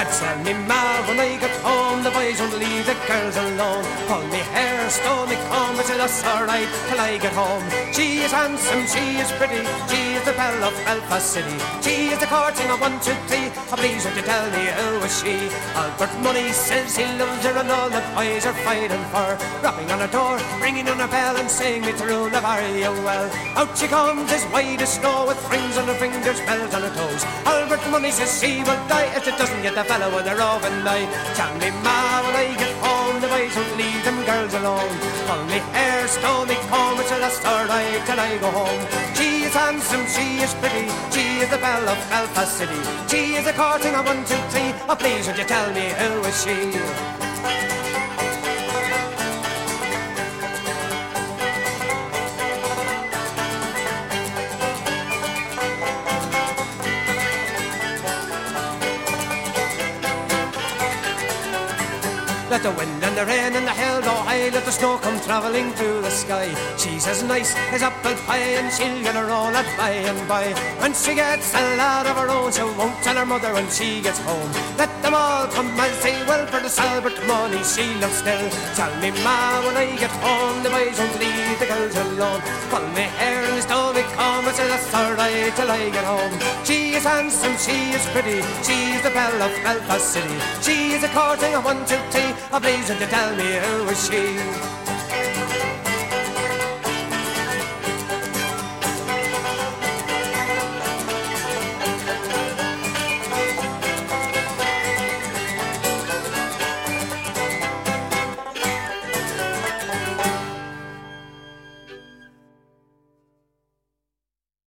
And tell me, ma, when I get home, the boys won't leave the girls alone. Pull me hair, stow me comb, but that's alright till I get home. She is handsome, she is pretty, she is the belle of Belfast City. She is the courting of 1, 2, 3. Oh, please won't you tell me who is she? Albert Money says he loves her and all the boys are fighting for her. Rapping on her door, ringing on her bell and saying me through the very well. Out she comes as white as snow with rings on her fingers, bells on her toes. Albert Money says she will die if she doesn't get the fellow with her roving eye. Tell me, ma, when I get home, the boys won't leave them girls alone. Pull me hair, stow me comb, it's a last alright till I go home. She is handsome, she is pretty, she is the belle of Belfast City. She is a courting of 1, 2, 3. Oh, please would you tell me who is she? Let the wind and the rain and the hail go high, let the snow come travelling through the sky. She's as nice as apple pie and she'll get her own at by and by. When she gets a lad of her own, she won't tell her mother when she gets home. Let them all come as they will, for this Albert Money she loves still. Tell me, ma, when I get home, the boys won't leave the girls alone. Pull me hair and stow me comb, and say that's alright till I get home. She is handsome, she is pretty, she's the belle of Belfast City. She is a courting of 1, 2, 3. Oh, please, won't you tell me who is she?